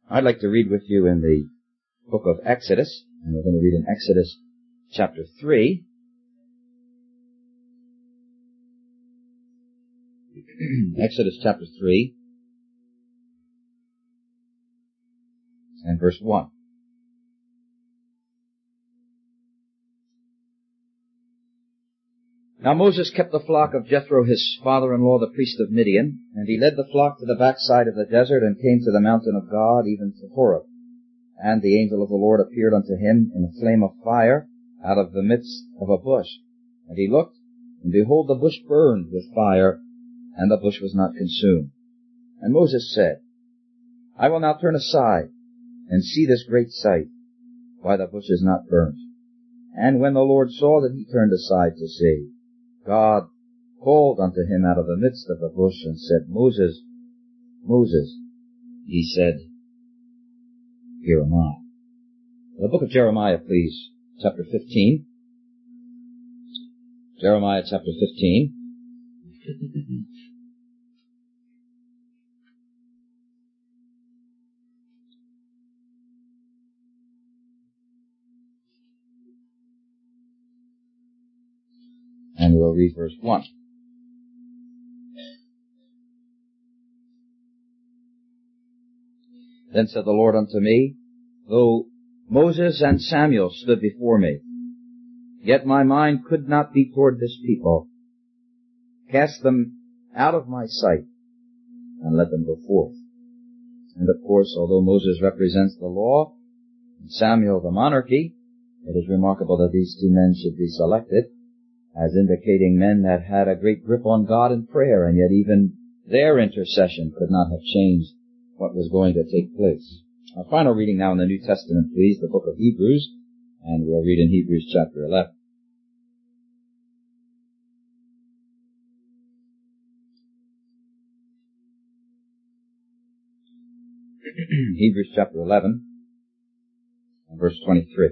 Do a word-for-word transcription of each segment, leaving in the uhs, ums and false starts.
I'd like to read with you in the book of Exodus, and we're going to read in Exodus chapter three. Exodus chapter three and verse one. Now Moses kept the flock of Jethro his father-in-law, the priest of Midian, and he led the flock to the backside of the desert and came to the mountain of God, even to Horeb. And the angel of the Lord appeared unto him in a flame of fire out of the midst of a bush. And he looked, and behold, the bush burned with fire, and the bush was not consumed. And Moses said, I will now turn aside and see this great sight, why the bush is not burnt. And when the Lord saw that he turned aside to see, God called unto him out of the midst of the bush and said, Moses, Moses. He said, Here am I. The book of Jeremiah, please, chapter fifteen. Jeremiah chapter fifteen. And we'll read verse one. Then said the Lord unto me, Though Moses and Samuel stood before me, yet my mind could not be toward this people. Cast them out of my sight, and let them go forth. And of course, although Moses represents the law, and Samuel the monarchy, it is remarkable that these two men should be selected as indicating men that had a great grip on God in prayer, and yet even their intercession could not have changed what was going to take place. Our final reading now in the New Testament, please, the book of Hebrews, and we'll read in Hebrews chapter eleven. Hebrews chapter eleven, and verse twenty-three.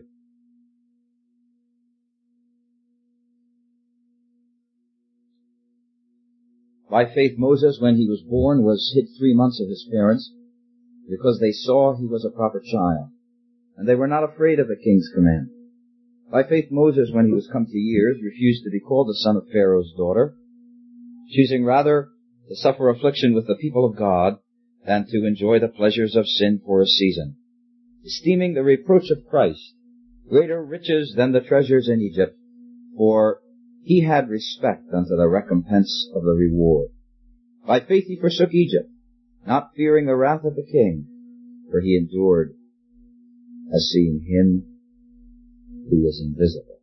By faith Moses, when he was born, was hid three months of his parents, because they saw he was a proper child, and they were not afraid of the king's command. By faith Moses, when he was come to years, refused to be called the son of Pharaoh's daughter, choosing rather to suffer affliction with the people of God than to enjoy the pleasures of sin for a season, esteeming the reproach of Christ greater riches than the treasures in Egypt, for he had respect unto the recompense of the reward. By faith he forsook Egypt, not fearing the wrath of the king, for he endured as seeing him who is invisible.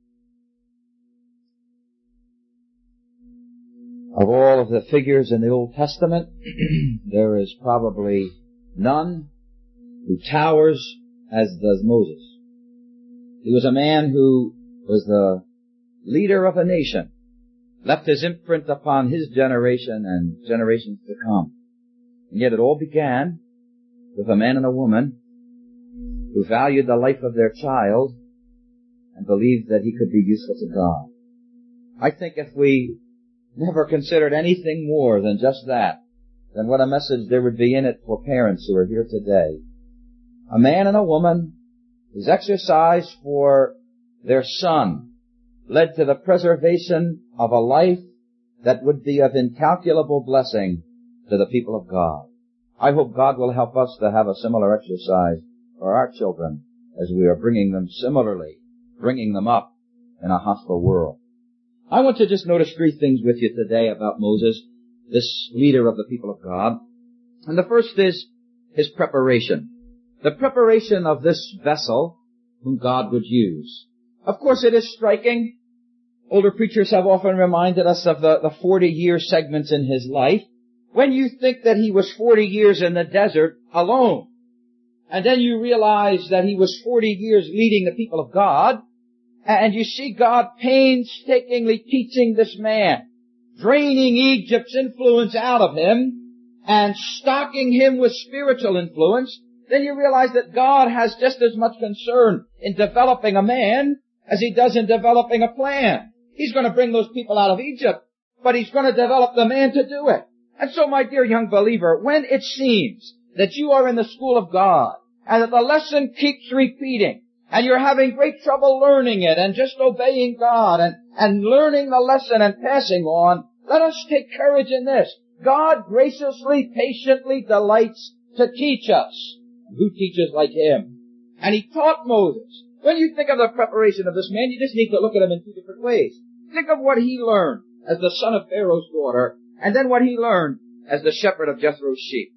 Of all of the figures in the Old Testament, there is probably none who towers as does Moses. He was a man who was the leader of a nation, left his imprint upon his generation and generations to come. And yet it all began with a man and a woman who valued the life of their child and believed that he could be useful to God. I think if we never considered anything more than just that, then what a message there would be in it for parents who are here today. A man and a woman whose exercise for their son led to the preservation of a life that would be of incalculable blessing to the people of God. I hope God will help us to have a similar exercise for our children as we are bringing them similarly, bringing them up in a hostile world. I want to just notice three things with you today about Moses, this leader of the people of God. And the first is his preparation. The preparation of this vessel whom God would use. Of course, it is striking. Older preachers have often reminded us of the, the forty-year segments in his life. When you think that he was forty years in the desert alone, and then you realize that he was forty years leading the people of God, and you see God painstakingly teaching this man, draining Egypt's influence out of him, and stocking him with spiritual influence, then you realize that God has just as much concern in developing a man as he does in developing a plan. He's going to bring those people out of Egypt, but he's going to develop the man to do it. And so, my dear young believer, when it seems that you are in the school of God, and that the lesson keeps repeating, and you're having great trouble learning it, and just obeying God, and, and learning the lesson and passing on, let us take courage in this. God graciously, patiently delights to teach us. Who teaches like Him? And He taught Moses. When you think of the preparation of this man, you just need to look at him in two different ways. Think of what he learned as the son of Pharaoh's daughter, and then what he learned as the shepherd of Jethro's sheep.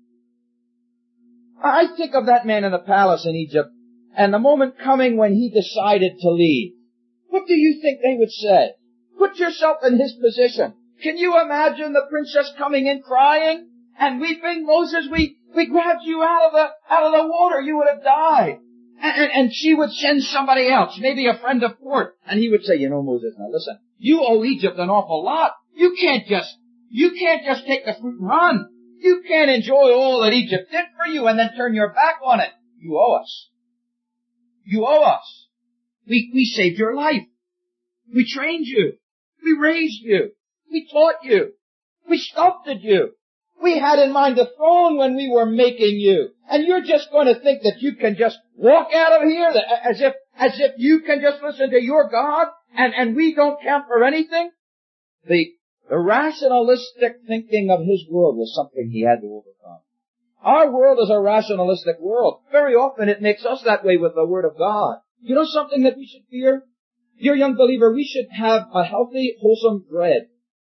I think of that man in the palace in Egypt, and the moment coming when he decided to leave. What do you think they would say? Put yourself in his position. Can you imagine the princess coming in crying and weeping? Moses, we, we grabbed you out of the, out of the water. You would have died. And, and, and she would send somebody else, maybe a friend of court, and he would say, you know, Moses, now listen, you owe Egypt an awful lot. You can't just, you can't just take the fruit and run. You can't enjoy all that Egypt did for you and then turn your back on it. You owe us. You owe us. We, we saved your life. We trained you. We raised you. We taught you. We sculpted you. We had in mind the throne when we were making you. And you're just going to think that you can just walk out of here as if, as if you can just listen to your God and, and we don't count for anything? The, the rationalistic thinking of his world was something he had to overcome. Our world is a rationalistic world. Very often it makes us that way with the Word of God. You know something that we should fear? Dear young believer, we should have a healthy, wholesome dread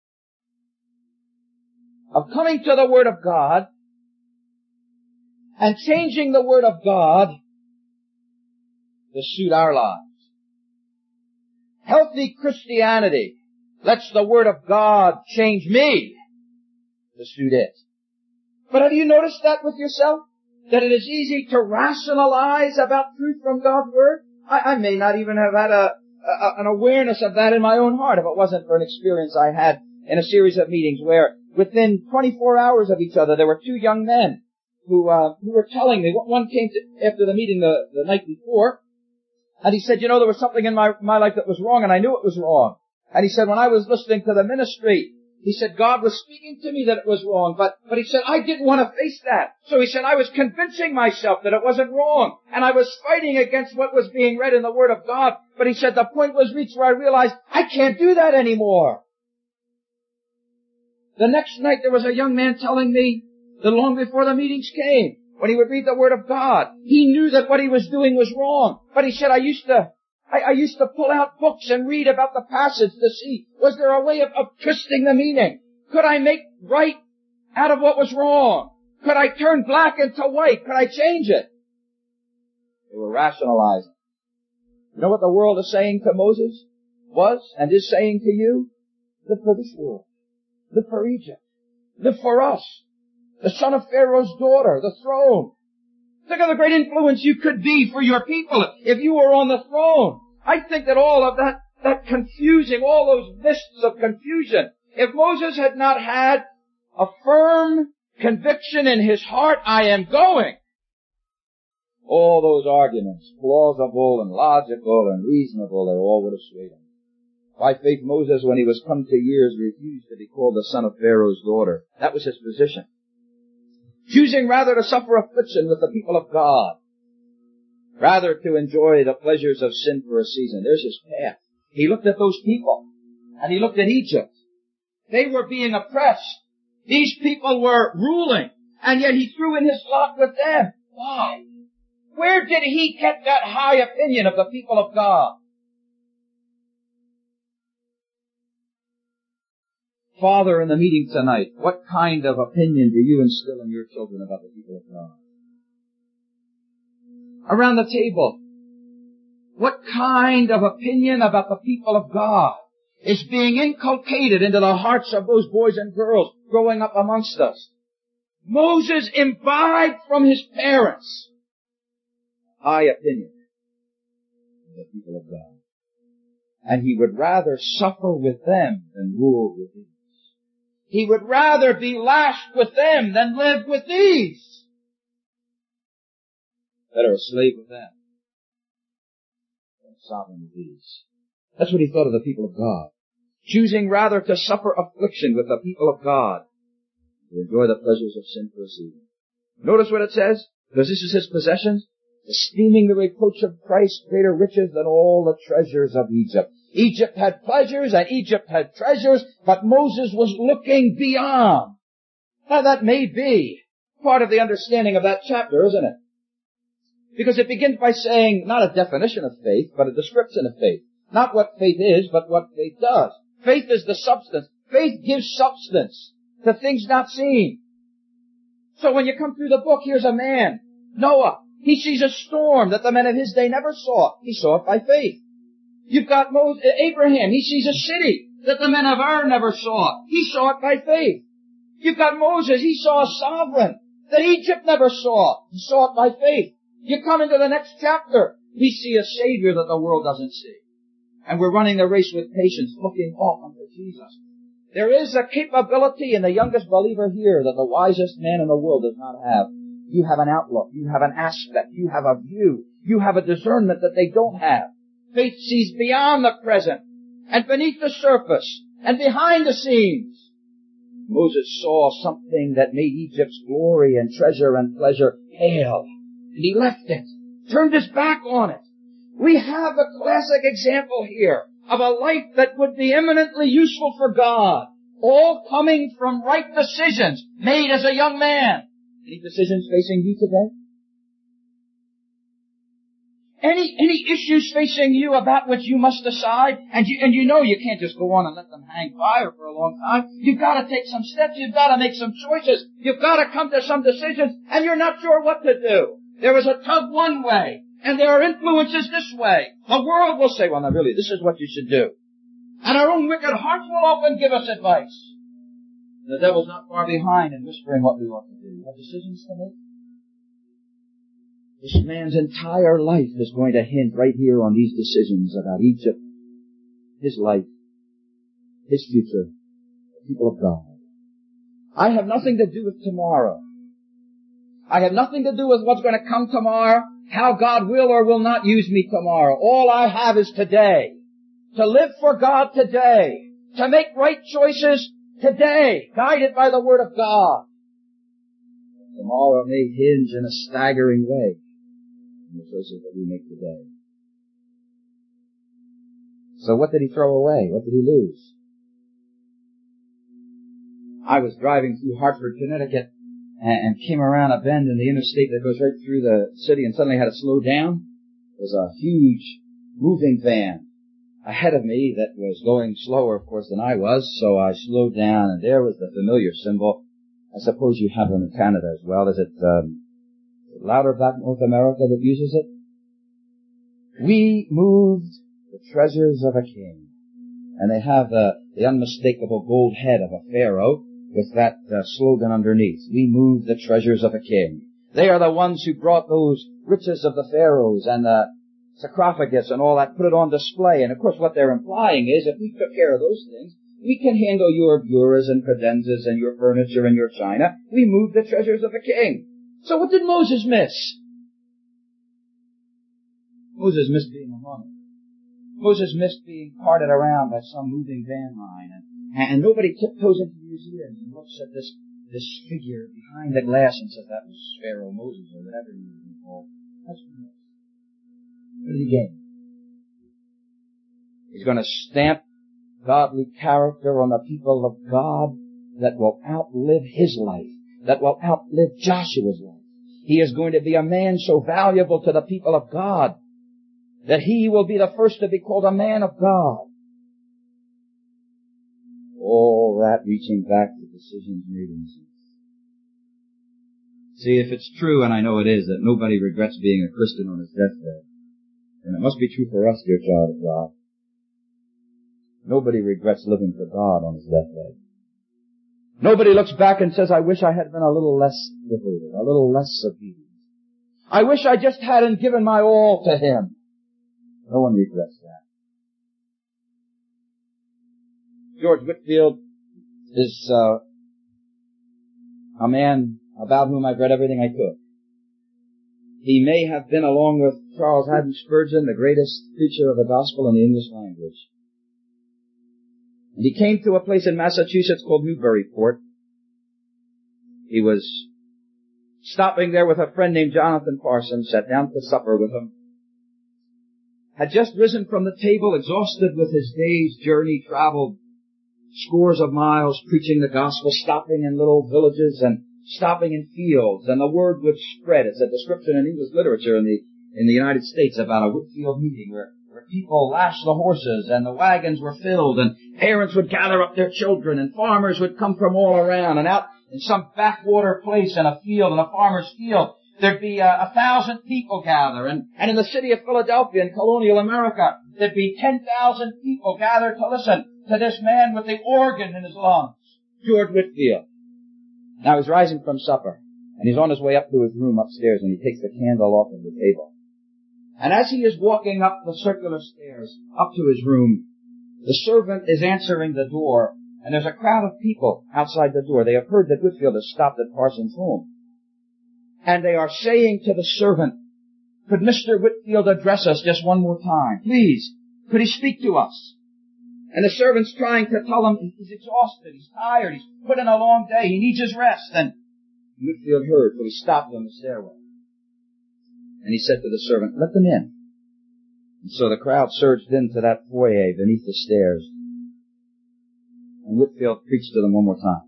of coming to the Word of God and changing the Word of God to suit our lives. Healthy Christianity lets the Word of God change me to suit it. But have you noticed that with yourself? That it is easy to rationalize about truth from God's Word? I, I may not even have had a, a an awareness of that in my own heart if it wasn't for an experience I had in a series of meetings where within twenty-four hours of each other there were two young men who uh, who were telling me. One came to, after the meeting the, the night before, and he said, you know, there was something in my, my life that was wrong, and I knew it was wrong. And he said, when I was listening to the ministry, he said, God was speaking to me that it was wrong, but, but he said, I didn't want to face that. So he said, I was convincing myself that it wasn't wrong, and I was fighting against what was being read in the Word of God. But he said, the point was reached where I realized, I can't do that anymore. The next night there was a young man telling me that long before the meetings came, when he would read the Word of God, he knew that what he was doing was wrong. But he said, I used to, I, I used to pull out books and read about the passage to see, was there a way of, of twisting the meaning? Could I make right out of what was wrong? Could I turn black into white? Could I change it? They were rationalizing. You know what the world is saying to Moses was and is saying to you? Live for this world. Live for Egypt. Live for us. The son of Pharaoh's daughter, the throne. Think of the great influence you could be for your people if you were on the throne. I think that all of that, that confusing, all those mists of confusion, if Moses had not had a firm conviction in his heart, I am going, all those arguments, plausible and logical and reasonable, they all would have swayed him. By faith, Moses, when he was come to years, refused to be called the son of Pharaoh's daughter. That was his position. Choosing rather to suffer affliction with the people of God, rather to enjoy the pleasures of sin for a season. There's his path. He looked at those people, and he looked at Egypt. They were being oppressed. These people were ruling, and yet he threw in his lot with them. Why? Where did he get that high opinion of the people of God? Father, in the meeting tonight, what kind of opinion do you instill in your children about the people of God? Around the table, what kind of opinion about the people of God is being inculcated into the hearts of those boys and girls growing up amongst us? Moses imbibed from his parents high opinion of the people of God. And he would rather suffer with them than rule with these. He would rather be lashed with them than live with these. Better a slave with them than a sovereign with these. That's what he thought of the people of God. Choosing rather to suffer affliction with the people of God to enjoy the pleasures of sin for a season. Notice what it says, because this is his possessions. Esteeming the reproach of Christ greater riches than all the treasures of Egypt. Egypt had pleasures and Egypt had treasures, but Moses was looking beyond. Now that may be part of the understanding of that chapter, isn't it? Because it begins by saying not a definition of faith, but a description of faith. Not what faith is, but what faith does. Faith is the substance. Faith gives substance to things not seen. So when you come through the book, here's a man, Noah. He sees a storm that the men of his day never saw. He saw it by faith. You've got Moses, Abraham. He sees a city that the men of Ur never saw. He saw it by faith. You've got Moses. He saw a sovereign that Egypt never saw. He saw it by faith. You come into the next chapter. We see a Savior that the world doesn't see. And we're running the race with patience, looking off unto Jesus. There is a capability in the youngest believer here that the wisest man in the world does not have. You have an outlook. You have an aspect. You have a view. You have a discernment that they don't have. Faith sees beyond the present and beneath the surface and behind the scenes. Moses saw something that made Egypt's glory and treasure and pleasure pale. And he left it, turned his back on it. We have a classic example here of a life that would be eminently useful for God, all coming from right decisions made as a young man. Any decisions facing you today? Any, any issues facing you about which you must decide, and you, and you know you can't just go on and let them hang fire for a long time. You've got to take some steps. You've got to make some choices. You've got to come to some decisions, and you're not sure what to do. There is a tug one way, and there are influences this way. The world will say, well, now really, this is what you should do. And our own wicked hearts will often give us advice. The devil's not far behind in whispering what we ought to do. We have decisions to make. This man's entire life is going to hinge right here on these decisions about Egypt, his life, his future, the people of God. I have nothing to do with tomorrow. I have nothing to do with what's going to come tomorrow, how God will or will not use me tomorrow. All I have is today. To live for God today. To make right choices today, guided by the Word of God. Tomorrow may hinge in a staggering way on the choices that we make today. So what did he throw away? What did he lose? I was driving through Hartford, Connecticut, and came around a bend in the interstate that goes right through the city and suddenly had to slow down. There was a huge moving van ahead of me that was going slower, of course, than I was, so I slowed down, and there was the familiar symbol. I suppose you have them in Canada as well. Is it um, Louderback North America that uses it? We moved the treasures of a king. And they have the, the unmistakable gold head of a pharaoh with that uh, slogan underneath. We move the treasures of a king. They are the ones who brought those riches of the pharaohs and the sarcophagus and all that, put it on display. And of course what they're implying is if we took care of those things, we can handle your buras and cadenzas and your furniture and your china. We move the treasures of a king. So what did Moses miss? Moses missed being among them. Moses missed being carted around by some moving van line, and, and nobody tiptoes into museums and looks at this this figure behind the glass and says that was Pharaoh Moses or whatever he was called. That's what he missed. What did he gain? He's going to stamp godly character on the people of God that will outlive his life, that will outlive Joshua's life. He is going to be a man so valuable to the people of God that he will be the first to be called a man of God. All that reaching back to decisions made in sin. See, if it's true, and I know it is, that nobody regrets being a Christian on his deathbed, and it must be true for us, dear child of God. Nobody regrets living for God on his deathbed. Nobody looks back and says, I wish I had been a little less devoted, a little less obedient. I wish I just hadn't given my all to him. No one regrets that. George Whitefield is uh, a man about whom I've read everything I could. He may have been, along with Charles Haddon Spurgeon, the greatest preacher of the gospel in the English language. And he came to a place in Massachusetts called Newburyport. He was stopping there with a friend named Jonathan Parsons, sat down to supper with him. Had just risen from the table, exhausted with his day's journey, traveled scores of miles preaching the gospel, stopping in little villages and stopping in fields, and the word would spread. It's a description in English literature in the in the United States about a Whitfield meeting where, where people lashed the horses and the wagons were filled, and parents would gather up their children, and farmers would come from all around, and out in some backwater place in a field, in a farmer's field, there'd be a, a thousand people gather, and, and in the city of Philadelphia in colonial America, there'd be ten thousand people gathered to listen to this man with the organ in his lungs, George Whitfield. Now he's rising from supper, and he's on his way up to his room upstairs, and he takes the candle off of the table. And as he is walking up the circular stairs up to his room, the servant is answering the door, and there's a crowd of people outside the door. They have heard that Whitfield has stopped at Parsons' home. And they are saying to the servant, could Mister Whitfield address us just one more time? Please, could he speak to us? And the servant's trying to tell him he's exhausted, he's tired, he's put in a long day, he needs his rest. And Whitfield heard, so he stopped on the stairway. And he said to the servant, let them in. And so the crowd surged into that foyer beneath the stairs. And Whitfield preached to them one more time.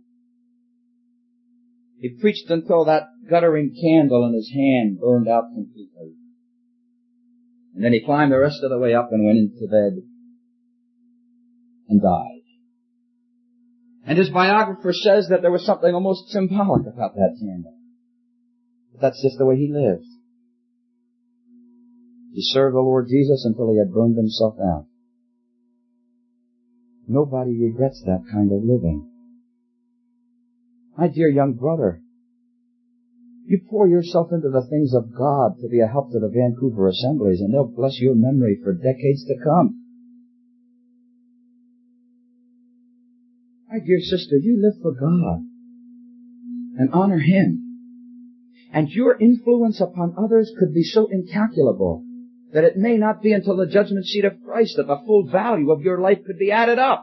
He preached until that guttering candle in his hand burned out completely. And then he climbed the rest of the way up and went into bed and died. And his biographer says that there was something almost symbolic about that candle. But that's just the way he lived. He served the Lord Jesus until he had burned himself out. Nobody regrets that kind of living. My dear young brother, you pour yourself into the things of God to be a help to the Vancouver assemblies, and they'll bless your memory for decades to come. My dear sister, you live for God and honor Him. And your influence upon others could be so incalculable that it may not be until the judgment seat of Christ that the full value of your life could be added up.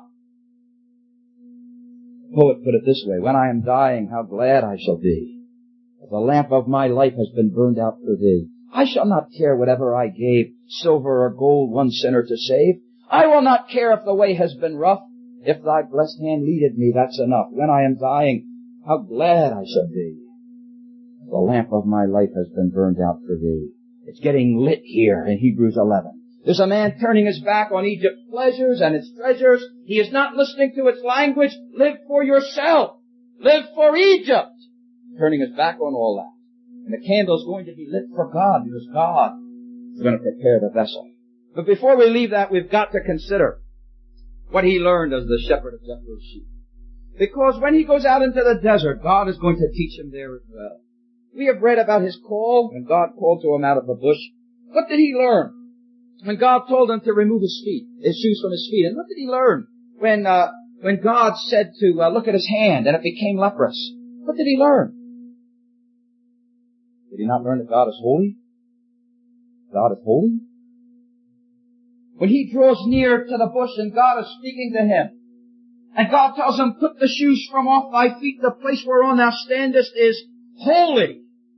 The poet put it this way, when I am dying, how glad I shall be. The lamp of my life has been burned out for thee. I shall not care whatever I gave, silver or gold, one sinner to save. I will not care if the way has been rough. If thy blessed hand leadeth me, that's enough. When I am dying, how glad I shall be. The lamp of my life has been burned out for thee. It's getting lit here in Hebrews eleven. There's a man turning his back on Egypt's pleasures and its treasures. He is not listening to its language. Live for yourself. Live for Egypt. Turning his back on all that. And the candle's going to be lit for God, because God is going to prepare the vessel. But before we leave that, we've got to consider what he learned as the shepherd of Jethro's sheep. Because when he goes out into the desert, God is going to teach him there as well. We have read about his call, when God called to him out of the bush. What did he learn? When God told him to remove his feet, his shoes from his feet. And what did he learn? When, uh, when God said to uh, look at his hand and it became leprous. What did he learn? Did he not learn that God is holy? God is holy? When he draws near to the bush and God is speaking to him, and God tells him, put the shoes from off thy feet, the place whereon thou standest is holy.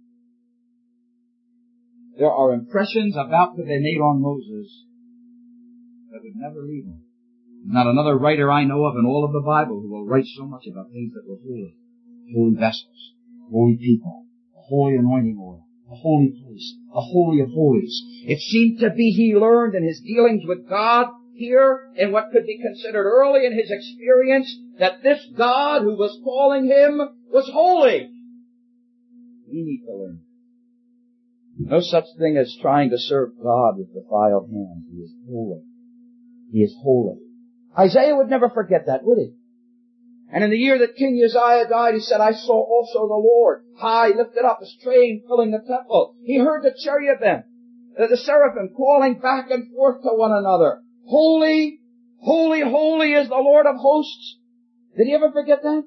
There are impressions about to be made on Moses that would never leave him. Not another writer I know of in all of the Bible who will write so much about things that were holy. Holy vessels, holy people, a holy anointing oil, a holy place, a holy of holies. It seemed to be he learned in his dealings with God here in what could be considered early in his experience that this God who was calling him was holy. We need to learn. No such thing as trying to serve God with defiled hands. He is holy. He is holy. Isaiah would never forget that, would he? And in the year that King Uzziah died, he said, I saw also the Lord high lifted up, his train filling the temple. He heard the cherubim, the seraphim calling back and forth to one another. Holy, holy, holy is the Lord of hosts. Did he ever forget that?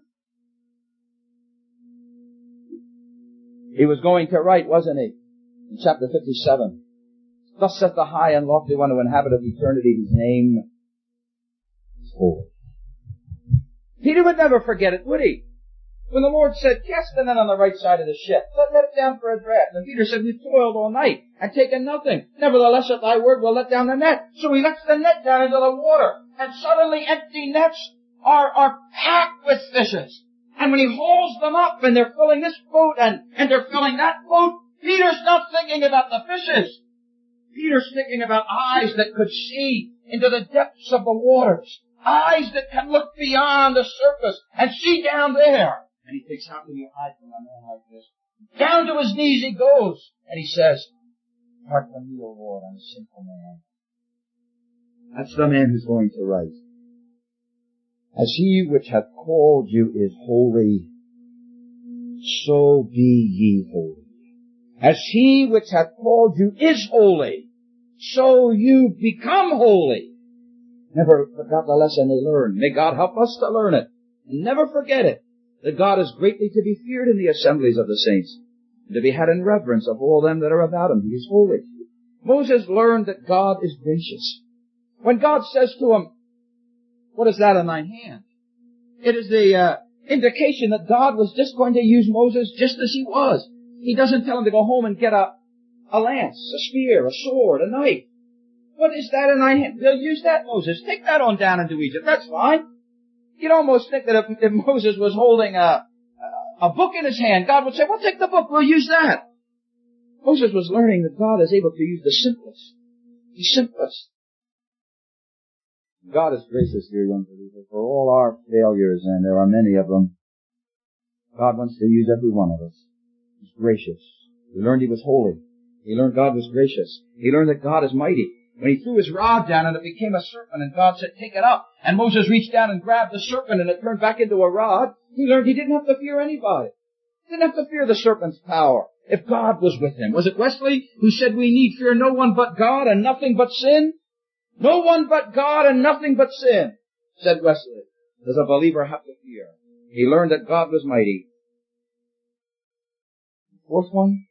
He was going to write, wasn't he? In chapter fifty-seven. Thus saith the high and lofty one who inhabiteth eternity, whose name is holy. Peter would never forget it, would he? When the Lord said, cast the net on the right side of the ship, let, let it down for a draught. And Peter said, we've toiled all night and taken nothing. Nevertheless, at thy word, we'll let down the net. So he lets the net down into the water. And suddenly empty nets are, are packed with fishes. And when he hauls them up and they're filling this boat and, and they're filling that boat, Peter's not thinking about the fishes. Peter's thinking about eyes that could see into the depths of the waters. Eyes that can look beyond the surface and see down there. And he thinks, how can you hide from a man like this? Down to his knees he goes. And he says, depart from me, O Lord, I'm a sinful man. That's the man who's going to write. As he which hath called you is holy, so be ye holy. As he which hath called you is holy, so you become holy. Never forgot the lesson they learned. May God help us to learn it. And never forget it, that God is greatly to be feared in the assemblies of the saints, and to be had in reverence of all them that are about him. He is holy. Moses learned that God is gracious. When God says to him, what is that in thine hand? It is the uh, indication that God was just going to use Moses just as he was. He doesn't tell him to go home and get a, a lance, a spear, a sword, a knife. What is that in thine hand? They'll use that, Moses. Take that on down into Egypt. That's fine. You'd almost think that if, if Moses was holding a, a book in his hand, God would say, well, take the book. We'll use that. Moses was learning that God is able to use the simplest. The simplest. God is gracious, dear young believers, for all our failures, and there are many of them. God wants to use every one of us. He's gracious. He learned he was holy. He learned God was gracious. He learned that God is mighty. When he threw his rod down and it became a serpent and God said, take it up, and Moses reached down and grabbed the serpent and it turned back into a rod, he learned he didn't have to fear anybody. He didn't have to fear the serpent's power if God was with him. Was it Wesley who said we need fear no one but God and nothing but sin? No one but God and nothing but sin, said Wesley. Does a believer have to fear? He learned that God was mighty. Fourth one?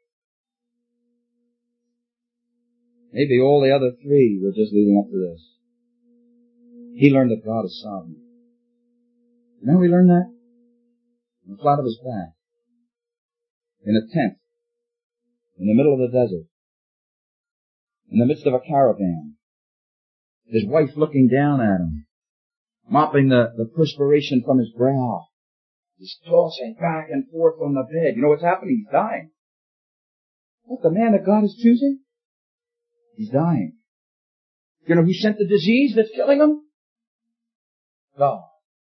Maybe all the other three were just leading up to this. He learned that God is sovereign. You know how he learned that? On the flat of his back. In a tent. In the middle of the desert. In the midst of a caravan. His wife looking down at him. Mopping the, the perspiration from his brow. He's tossing back and forth on the bed. You know what's happening? He's dying. What, the man that God is choosing? He's dying. You know who sent the disease that's killing him? God.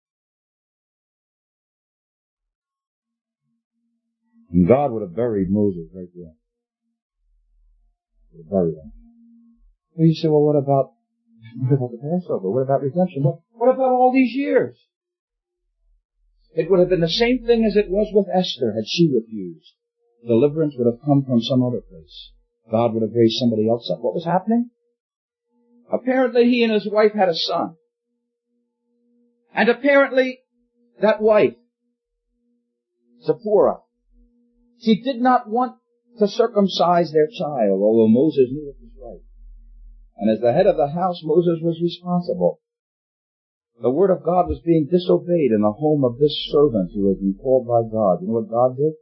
And God would have buried Moses right there. Would have buried him. Well, you say, well, what about, what about the Passover? What about redemption? What, what about all these years? It would have been the same thing as it was with Esther had she refused. Deliverance would have come from some other place. God would have raised somebody else up. What was happening? Apparently he and his wife had a son. And apparently that wife, Zipporah, she did not want to circumcise their child, although Moses knew it was right. And as the head of the house, Moses was responsible. The word of God was being disobeyed in the home of this servant who had been called by God. You know what God did?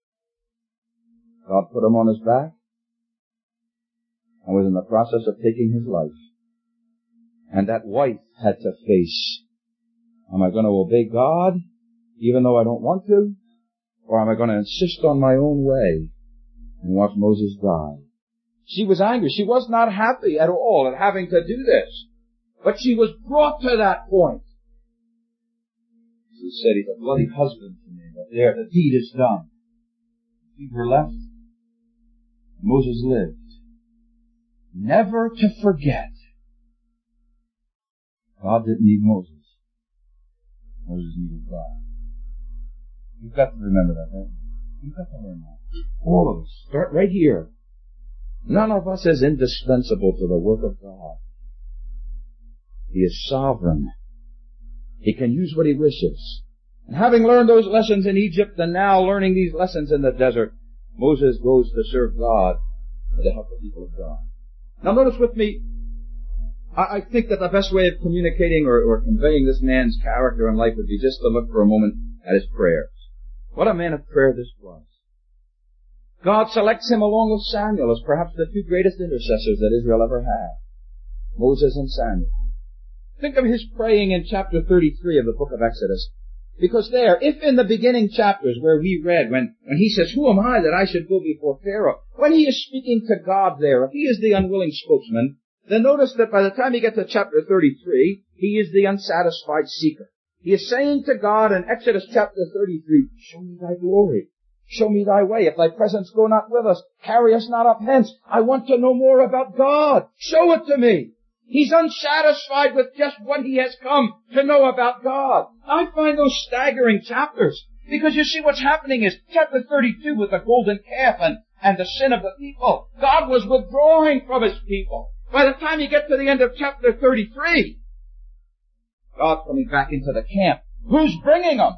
God put him on his back and was in the process of taking his life. And that wife had to face, am I going to obey God even though I don't want to? Or am I going to insist on my own way and watch Moses die? She was angry. She was not happy at all at having to do this. But she was brought to that point. She said, he's a bloody husband to me, but there, the deed is done. She were left. Moses lived. Never to forget. God didn't need Moses. Moses needed God. You've got to remember that, don't you? You've got to learn that. All of us. Start right here. None of us is indispensable to the work of God. He is sovereign. He can use what he wishes. And having learned those lessons in Egypt and now learning these lessons in the desert, Moses goes to serve God and to help the people of God. Now notice with me, I, I think that the best way of communicating or, or conveying this man's character and life would be just to look for a moment at his prayers. What a man of prayer this was. God selects him along with Samuel as perhaps the two greatest intercessors that Israel ever had. Moses and Samuel. Think of his praying in chapter thirty-three of the book of Exodus. Because there, if in the beginning chapters where we read, when, when he says, who am I that I should go before Pharaoh? When he is speaking to God there, if he is the unwilling spokesman, then notice that by the time you get to chapter thirty-three, he is the unsatisfied seeker. He is saying to God in Exodus chapter thirty-three, show me thy glory. Show me thy way. If thy presence go not with us, carry us not up hence. I want to know more about God. Show it to me. He's unsatisfied with just what he has come to know about God. I find those staggering chapters. Because you see what's happening is chapter thirty-two with the golden calf and, and the sin of the people. God was withdrawing from his people. By the time you get to the end of chapter thirty-three, God's coming back into the camp. Who's bringing them?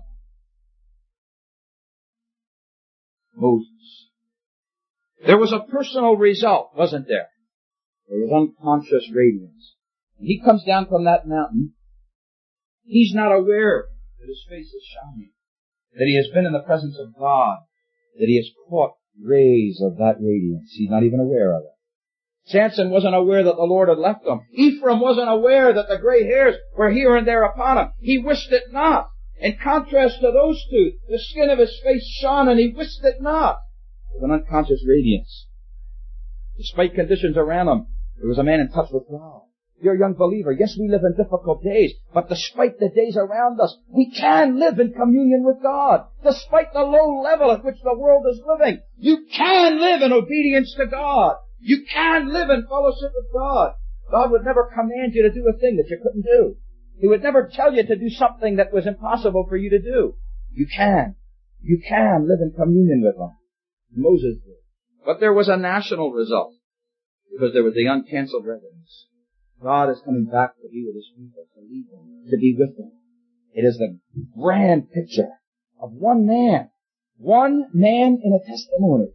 Moses. There was a personal result, wasn't there? There was unconscious radiance. When he comes down from that mountain, he's not aware that his face is shining, that he has been in the presence of God, that he has caught rays of that radiance. He's not even aware of it. Samson wasn't aware that the Lord had left him. Ephraim wasn't aware that the gray hairs were here and there upon him. He wished it not. In contrast to those two, the skin of his face shone and he wished it not. With an unconscious radiance. Despite conditions around him, there was a man in touch with God. You're a young believer. Yes, we live in difficult days, but despite the days around us, we can live in communion with God. Despite the low level at which the world is living, you can live in obedience to God. You can live in fellowship with God. God would never command you to do a thing that you couldn't do. He would never tell you to do something that was impossible for you to do. You can. You can live in communion with Him. Moses did. But there was a national result, because there was the uncancelled reverence. God is coming back to be with His people, to lead them, to be with them. It is the grand picture of one man. One man in a testimony.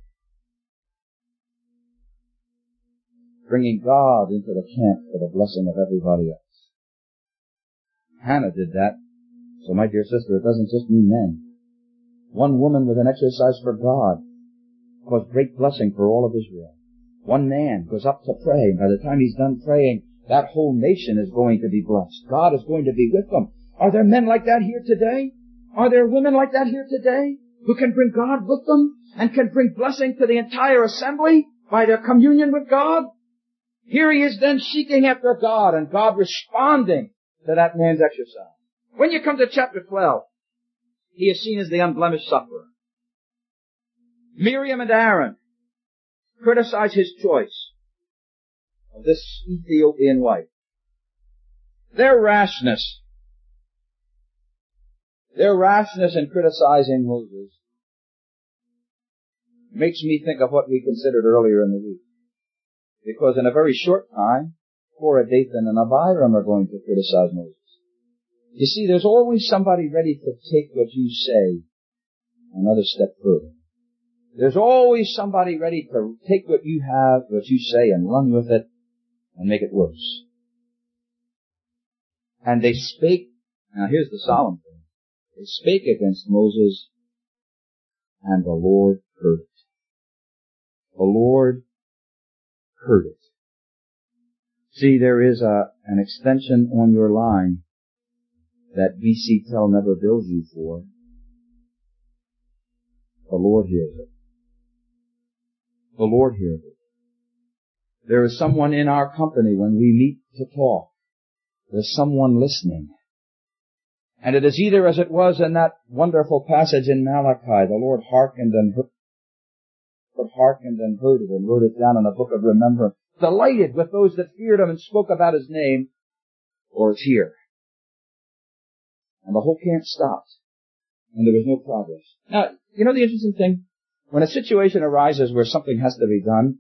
Bringing God into the camp for the blessing of everybody else. Hannah did that. So my dear sister, it doesn't just mean men. One woman with an exercise for God caused great blessing for all of Israel. One man goes up to pray. By the time he's done praying, that whole nation is going to be blessed. God is going to be with them. Are there men like that here today? Are there women like that here today who can bring God with them and can bring blessing to the entire assembly by their communion with God? Here he is then seeking after God and God responding to that man's exercise. When you come to chapter twelve, he is seen as the unblemished sufferer. Miriam and Aaron criticize his choice of this Ethiopian wife. Their rashness, their rashness in criticizing Moses makes me think of what we considered earlier in the week. Because in a very short time, Korah, Dathan, and Abiram are going to criticize Moses. You see, there's always somebody ready to take what you say another step further. There's always somebody ready to take what you have, what you say, and run with it and make it worse. And they spake, now here's the solemn thing, they spake against Moses, and the Lord heard it. The Lord heard it. See, there is a, an extension on your line that B C Tel never bills you for. The Lord hears it. The Lord hears it. There is someone in our company when we meet to talk. There's someone listening. And it is either as it was in that wonderful passage in Malachi, the Lord hearkened and heard, hearkened and heard it and wrote it down in the book of remembrance, delighted with those that feared Him and spoke about His name, or it's here. And the whole camp stopped. And there was no progress. Now, you know the interesting thing? When a situation arises where something has to be done,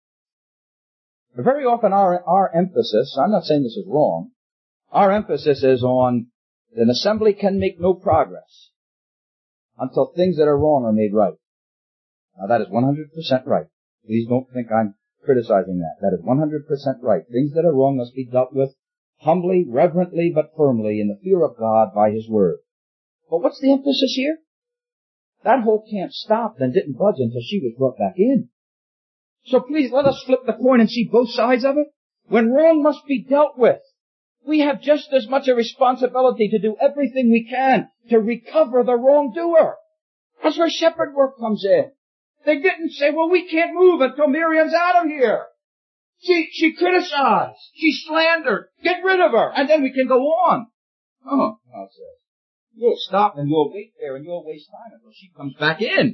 very often our, our emphasis, I'm not saying this is wrong, our emphasis is on an assembly can make no progress until things that are wrong are made right. Now that is one hundred percent right. Please don't think I'm criticizing that. That is one hundred percent right. Things that are wrong must be dealt with humbly, reverently, but firmly in the fear of God by His Word. But what's the emphasis here? That whole camp stopped and didn't budge until she was brought back in. So please let us flip the coin and see both sides of it. When wrong must be dealt with, we have just as much a responsibility to do everything we can to recover the wrongdoer. That's where shepherd work comes in. They didn't say, well, we can't move until Miriam's out of here. She, she criticized. She slandered. Get rid of her, and then we can go on. Oh, God says, you'll stop and you'll wait there and you'll waste time until she comes back in.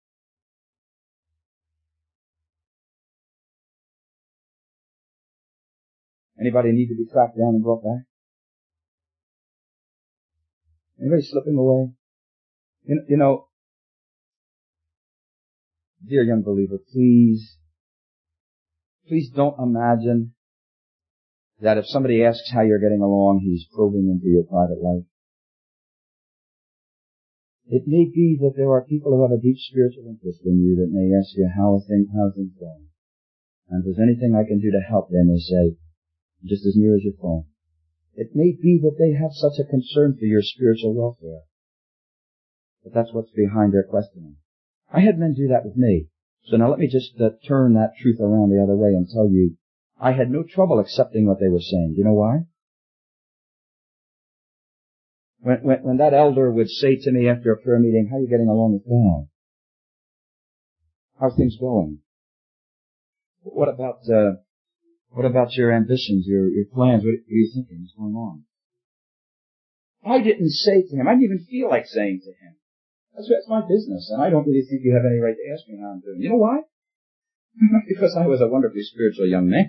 Anybody need to be tracked down and brought back? Anybody slipping away? You, you know, dear young believer, please, please don't imagine that if somebody asks how you're getting along, he's probing into your private life. It may be that there are people who have a deep spiritual interest in you that may ask you how are things, how are things going. And if there's anything I can do to help them, they say, just as near as your phone. It may be that they have such a concern for your spiritual welfare. But that's what's behind their questioning. I had men do that with me. So now let me just uh, turn that truth around the other way and tell you, I had no trouble accepting what they were saying. Do you know why? When, when, when that elder would say to me after a prayer meeting, how are you getting along with God? How are things going? What about, uh, what about your ambitions, your, your plans? What are you thinking? What's going on? I didn't say to him, I didn't even feel like saying to him, that's, that's my business, and I don't really think you have any right to ask me how I'm doing. You know why? Because I was a wonderfully spiritual young man.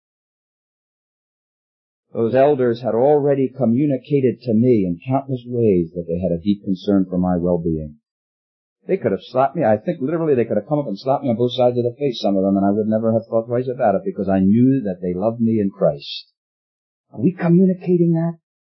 Those elders had already communicated to me in countless ways that they had a deep concern for my well-being. They could have slapped me. I think literally they could have come up and slapped me on both sides of the face, some of them, and I would never have thought twice about it because I knew that they loved me in Christ. Are we communicating that?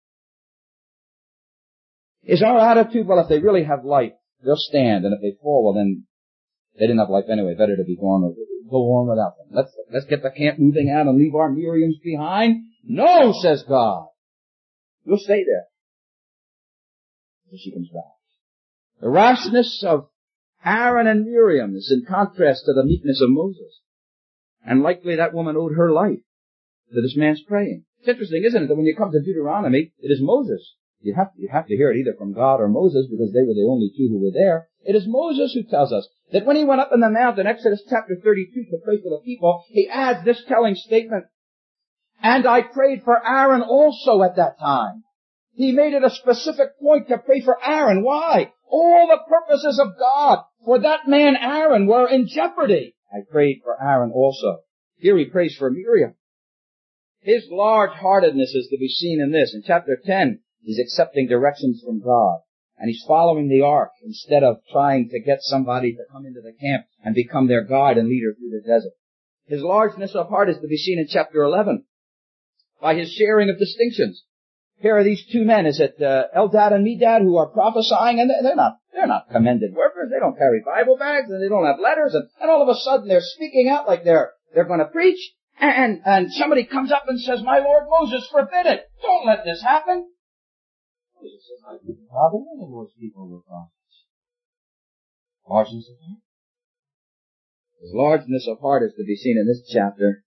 Is our attitude, well, if they really have life, they'll stand, and if they fall, well, then they didn't have life anyway. Better to be gone, go on without them. Let's, let's get the camp moving out and leave our Miriams behind. No, says God. You'll stay there until she comes back. The rashness of Aaron and Miriam is in contrast to the meekness of Moses. And likely that woman owed her life to this man's praying. It's interesting, isn't it, that when you come to Deuteronomy, it is Moses. You have, you have to hear it either from God or Moses because they were the only two who were there. It is Moses who tells us that when he went up in the mount in Exodus chapter thirty-two to pray for the people, he adds this telling statement, and I prayed for Aaron also at that time. He made it a specific point to pray for Aaron. Why? All the purposes of God for that man Aaron were in jeopardy. I prayed for Aaron also. Here he prays for Miriam. His large-heartedness is to be seen in this. In chapter ten, he's accepting directions from God. And he's following the ark instead of trying to get somebody to come into the camp and become their guide and leader through the desert. His largeness of heart is to be seen in chapter eleven by his sharing of distinctions. Here are these two men. Is it uh, Eldad and Medad who are prophesying? And they're not, they're not commended workers. They don't carry Bible bags and they don't have letters. And, and all of a sudden they're speaking out like they're, they're going to preach. And, and somebody comes up and says, my Lord Moses, forbid it. Don't let this happen. Moses says, I didn't bother any of those people were prophets. Largeness of heart. His largeness of heart is to be seen in this chapter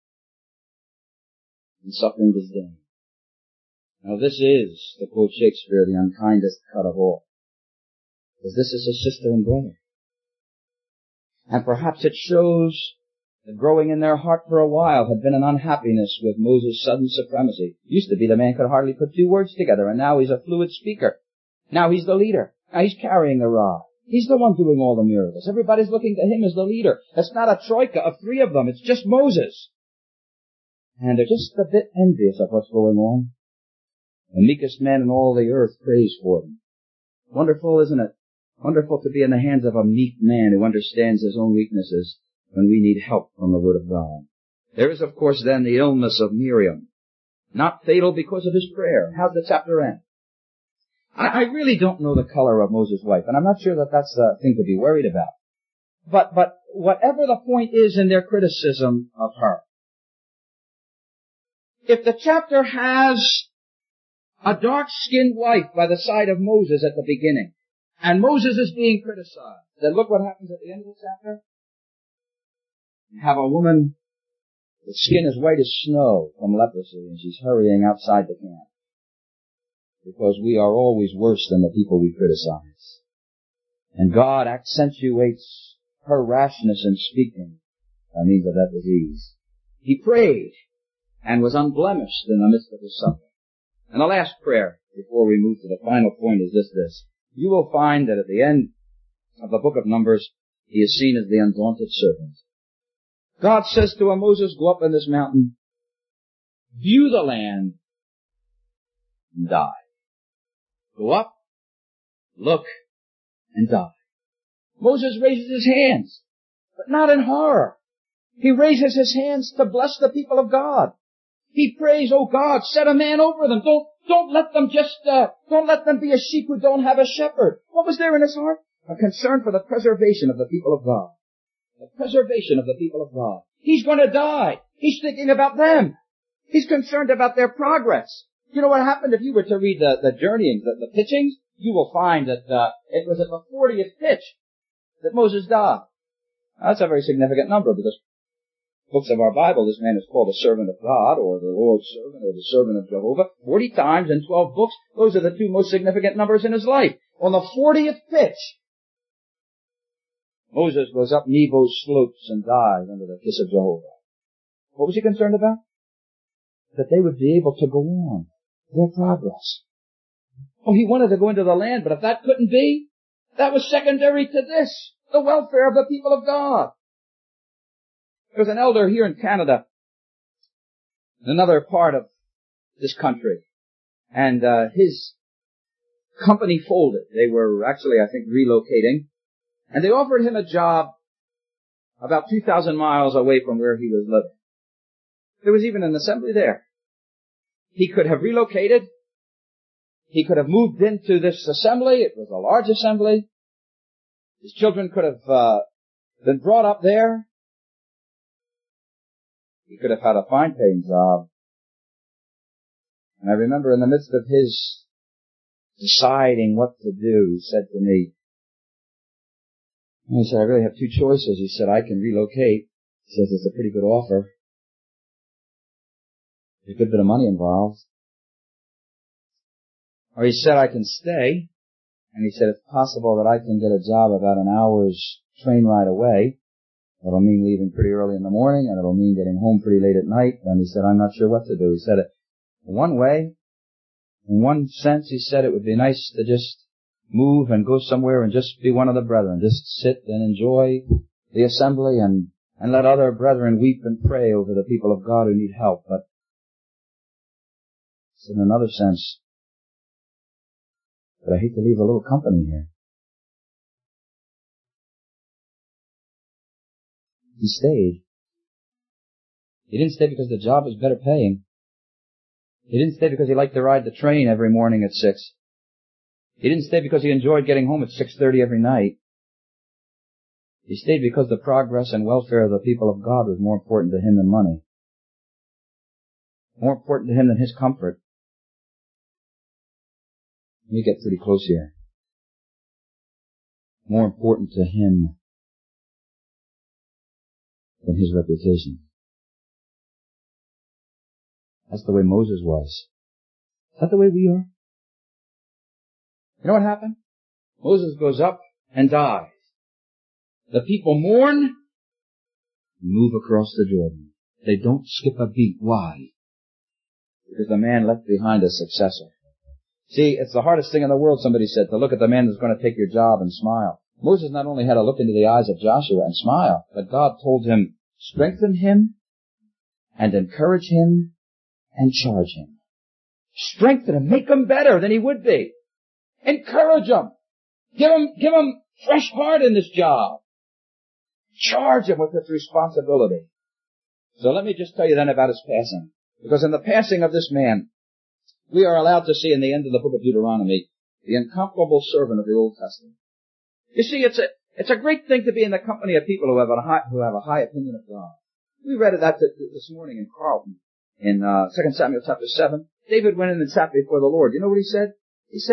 in suffering disdain. Now this is, to quote Shakespeare, the unkindest cut of all. Because this is his sister and brother. And perhaps it shows that growing in their heart for a while had been an unhappiness with Moses' sudden supremacy. It used to be the man could hardly put two words together, and now he's a fluid speaker. Now he's the leader. Now he's carrying the rod. He's the one doing all the miracles. Everybody's looking to him as the leader. It's not a troika of three of them. It's just Moses. And they're just a bit envious of what's going on. The meekest man in all the earth prays for them. Wonderful, isn't it? Wonderful to be in the hands of a meek man who understands his own weaknesses when we need help from the Word of God. There is, of course, then the illness of Miriam. Not fatal because of his prayer. How's the chapter end? I, I really don't know the color of Moses' wife, and I'm not sure that that's a thing to be worried about. But, but whatever the point is in their criticism of her, if the chapter has a dark-skinned wife by the side of Moses at the beginning, And Moses is being criticized. Then look what happens at the end of the chapter. You have a woman with skin as white as snow from leprosy, and she's hurrying outside the camp. Because we are always worse than the people we criticize. And God accentuates her rashness in speaking by means of that disease. He prayed and was unblemished in the midst of his suffering. And the last prayer, before we move to the final point, is this, this. You will find that at the end of the book of Numbers, he is seen as the undaunted servant. God says to him, Moses, go up on this mountain, view the land, and die. Go up, look, and die. Moses raises his hands, but not in horror. He raises his hands to bless the people of God. He prays, oh God, set a man over them. Don't, don't let them just, uh, don't let them be a sheep who don't have a shepherd. What was there in his heart? A concern for the preservation of the people of God. The preservation of the people of God. He's going to die. He's thinking about them. He's concerned about their progress. You know what happened if you were to read the, the journeyings, the, the pitchings? You will find that uh, it was at the fortieth pitch that Moses died. That's a very significant number because books of our Bible, this man is called a servant of God or the Lord's servant or the servant of Jehovah. Forty times in twelve books, those are the two most significant numbers in his life. On the fortieth pitch, Moses goes up Nebo's slopes and dies under the kiss of Jehovah. What was he concerned about? That they would be able to go on their progress. Oh, he wanted to go into the land, but if that couldn't be, that was secondary to this, the welfare of the people of God. There was an elder here in Canada, in another part of this country, and uh, his company folded. They were actually, I think, relocating, and they offered him a job about two thousand miles away from where he was living. There was even an assembly there. He could have relocated. He could have moved into this assembly. It was a large assembly. His children could have uh, been brought up there. He could have had a fine paying job. And I remember in the midst of his deciding what to do, he said to me, he said, I really have two choices. He said, I can relocate. He says, it's a pretty good offer. There's a good bit of money involved. Or he said, I can stay. And he said, it's possible that I can get a job about an hour's train ride away. It'll mean leaving pretty early in the morning, and it'll mean getting home pretty late at night. And he said, I'm not sure what to do. He said, in one way, in one sense, he said it would be nice to just move and go somewhere and just be one of the brethren. Just sit and enjoy the assembly and, and let other brethren weep and pray over the people of God who need help. But in another sense, but I hate to leave a little company here. He stayed. He didn't stay because the job was better paying. He didn't stay because he liked to ride the train every morning at six. He didn't stay because he enjoyed getting home at six thirty every night. He stayed because the progress and welfare of the people of God was more important to him than money. More important to him than his comfort. Let me get pretty close here. More important to him than his reputation. That's the way Moses was. Is that the way we are? You know what happened? Moses goes up and dies. The people mourn and move across the Jordan. They don't skip a beat. Why? Because the man left behind a successor. See, it's the hardest thing in the world, somebody said, to look at the man who's going to take your job and smile. Moses not only had to look into the eyes of Joshua and smile, but God told him, strengthen him and encourage him and charge him. Strengthen him. Make him better than he would be. Encourage him. Give him, give him fresh heart in this job. Charge him with this responsibility. So let me just tell you then about his passing. Because in the passing of this man, we are allowed to see in the end of the book of Deuteronomy the incomparable servant of the Old Testament. You see, it's a, it's a great thing to be in the company of people who have a high, who have a high opinion of God. We read that this morning in Carlton, in uh, Second Samuel chapter seven. David went in and sat before the Lord. You know what he said? He said,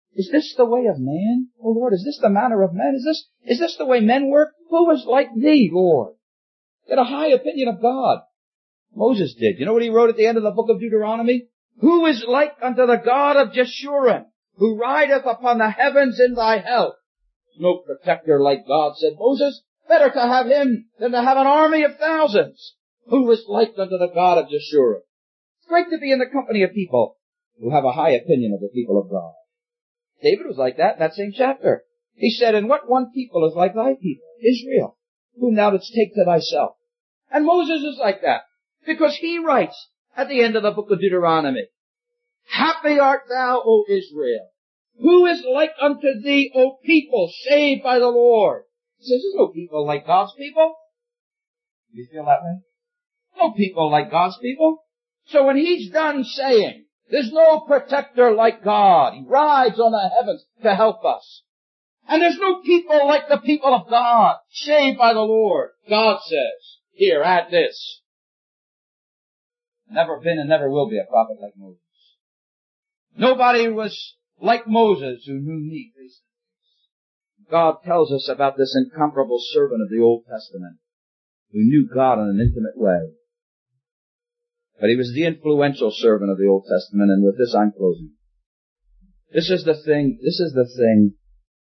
Is this the way of man, O Lord? Is this the manner of men? Is this, is this the way men work? Who is like thee, Lord? He had a high opinion of God. Moses did. You know what he wrote at the end of the book of Deuteronomy? Who is like unto the God of Jeshurun, who rideth upon the heavens in thy help? No protector like God, said Moses. Better to have him than to have an army of thousands. Who is like unto the God of Jeshurun? It's great to be in the company of people who have a high opinion of the people of God. David was like that in that same chapter. He said, and what one people is like thy people, Israel, whom thou didst take to thyself. And Moses is like that, because he writes at the end of the book of Deuteronomy, happy art thou, O Israel. Who is like unto thee, O people, saved by the Lord? He says, there's no people like God's people. Do you feel that way? No people like God's people. So when he's done saying, there's no protector like God, he rides on the heavens to help us. And there's no people like the people of God, saved by the Lord. God says, here, add this. Never been and never will be a prophet like Moses. Nobody was like Moses who knew me face to face. God tells us about this incomparable servant of the Old Testament who knew God in an intimate way. But he was the influential servant of the Old Testament, and with this I'm closing. This is the thing, this is the thing.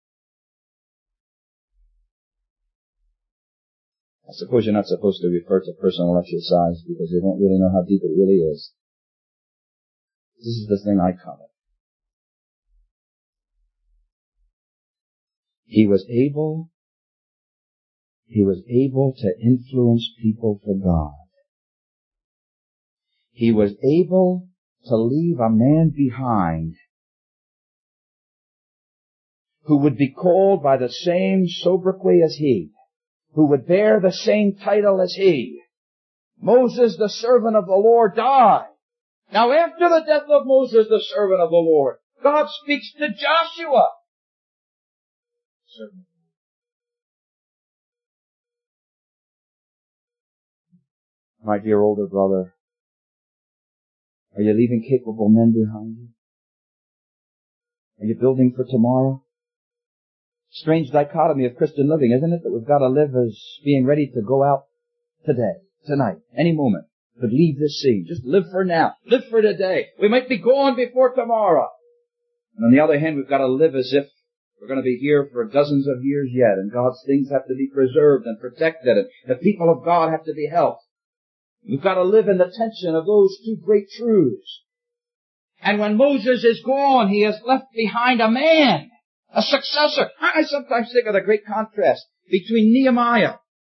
I suppose you're not supposed to refer to personal exercise because you don't really know how deep it really is. This is the thing I covet. He was able, he was able to influence people for God. He was able to leave a man behind who would be called by the same sobriquet as he, who would bear the same title as he. Moses, the servant of the Lord, died. Now after the death of Moses, the servant of the Lord, God speaks to Joshua. Servant. My dear older brother, are you leaving capable men behind you? Are you building for tomorrow? Strange dichotomy of Christian living, isn't it? That we've got to live as being ready to go out today, tonight, any moment. Could leave this scene. Just live for now. Live for today. We might be gone before tomorrow. And on the other hand, we've got to live as if we're going to be here for dozens of years yet, and God's things have to be preserved and protected, and the people of God have to be helped. We've got to live in the tension of those two great truths. And when Moses is gone, he has left behind a man, a successor. I sometimes think of the great contrast between Nehemiah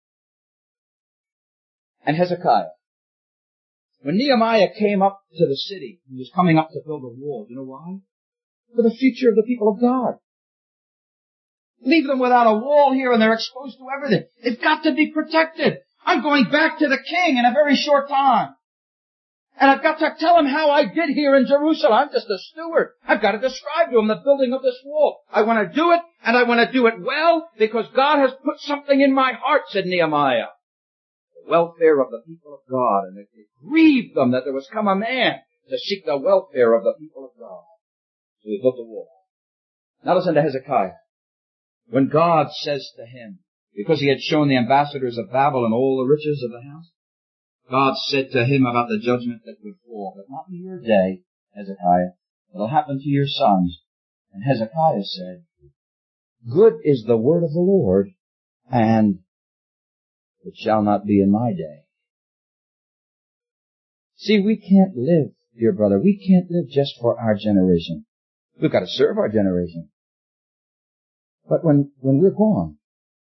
and Hezekiah. When Nehemiah came up to the city, he was coming up to build a wall. Do you know why? For the future of the people of God. Leave them without a wall here and they're exposed to everything. They've got to be protected. I'm going back to the king in a very short time. And I've got to tell him how I did here in Jerusalem. I'm just a steward. I've got to describe to him the building of this wall. I want to do it, and I want to do it well, because God has put something in my heart, said Nehemiah. The welfare of the people of God. And it grieved them that there was come a man to seek the welfare of the people of God. So he built a wall. Now listen to Hezekiah. When God says to him, because he had shown the ambassadors of Babylon all the riches of the house, God said to him about the judgment that would fall, but not in your day, Hezekiah. It'll happen to your sons. And Hezekiah said, good is the word of the Lord, and it shall not be in my day. See, we can't live, dear brother, we can't live just for our generation. We've got to serve our generation. But when, when we're gone,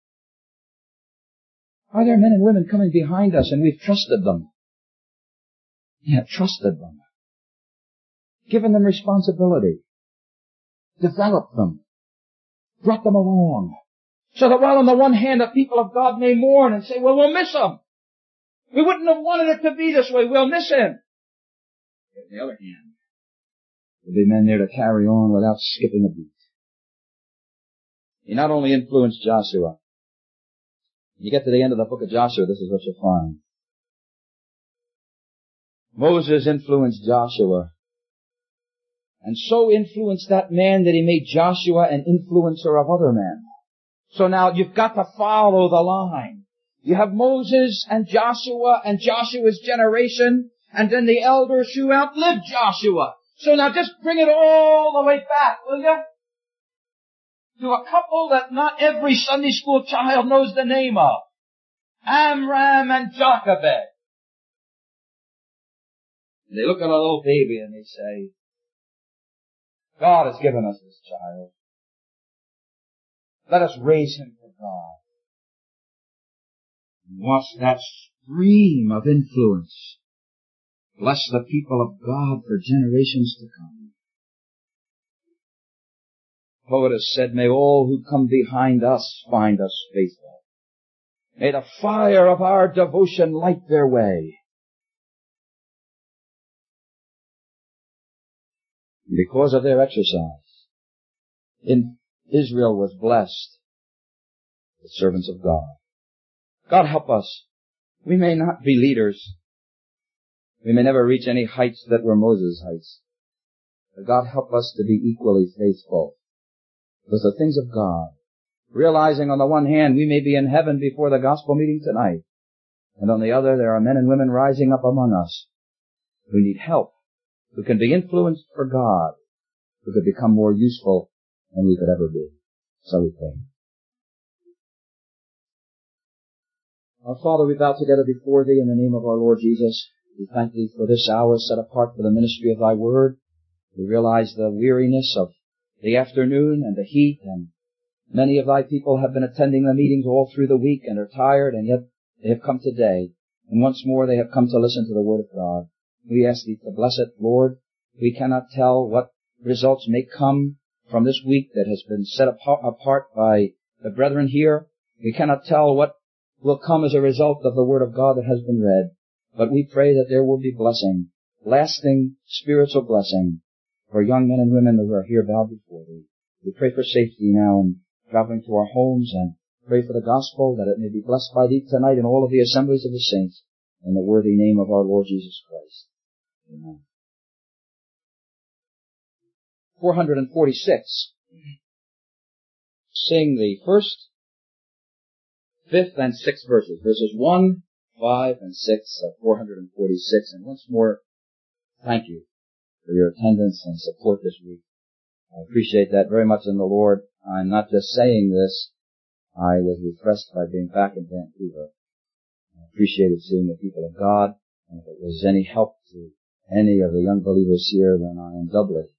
are there men and women coming behind us and we've trusted them? Yeah, trusted them. Given them responsibility. Developed them. Brought them along. So that while on the one hand the people of God may mourn and say, well, we'll miss him. We wouldn't have wanted it to be this way. We'll miss him. On the other hand, there'll be men there to carry on without skipping a beat. He not only influenced Joshua. You get to the end of the book of Joshua, this is what you'll find. Moses influenced Joshua, and so influenced that man that he made Joshua an influencer of other men. So now you've got to follow the line. You have Moses and Joshua and Joshua's generation, and then the elders who outlived Joshua. So now just bring it all the way back, will you? To a couple that not every Sunday school child knows the name of. Amram and Jochebed. And they look at a little baby and they say, God has given us this child. Let us raise him for God. And watch that stream of influence bless the people of God for generations to come. The poet has said, may all who come behind us find us faithful. May the fire of our devotion light their way. And because of their exercise, in Israel was blessed, the servants of God. God help us. We may not be leaders. We may never reach any heights that were Moses' heights. But God help us to be equally faithful with the things of God. Realizing on the one hand, we may be in heaven before the gospel meeting tonight. And on the other, there are men and women rising up among us who need help, who can be influenced for God, who could become more useful than we could ever be. So we pray. Our Father, we bow together before Thee in the name of our Lord Jesus. We thank Thee for this hour set apart for the ministry of Thy Word. We realize the weariness of the afternoon and the heat, and many of Thy people have been attending the meetings all through the week and are tired, and yet they have come today. And once more they have come to listen to the Word of God. We ask Thee to bless it, Lord. We cannot tell what results may come from this week that has been set apart by the brethren here. We cannot tell what will come as a result of the Word of God that has been read. But we pray that there will be blessing, lasting spiritual blessing for young men and women who are here bowed before Thee. We pray for safety now in traveling to our homes, and pray for the gospel that it may be blessed by Thee tonight in all of the assemblies of the saints, in the worthy name of our Lord Jesus Christ. Amen. four forty-six. Sing the first, fifth, and sixth verses. Verses one, five, and six of four forty-six. And once more, thank you for your attendance and support this week. I appreciate that very much in the Lord. I'm not just saying this. I was refreshed by being back in Vancouver. I appreciated seeing the people of God. And if it was any help to any of the young believers here, then I am doubly